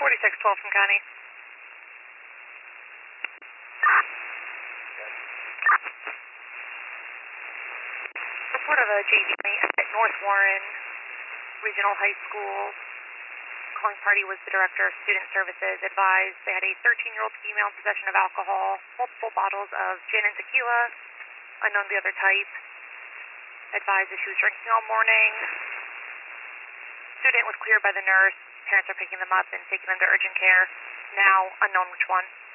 4612 from County. Report of a JV at North Warren Regional High School. Calling party was the Director of Student Services. Advised they had a 13-year-old female in possession of alcohol, multiple bottles of gin and tequila, unknown the other type. Advised that she was drinking all morning. Student was cleared by the nurse. Parents are picking them up and taking them to urgent care. Now, unknown which one.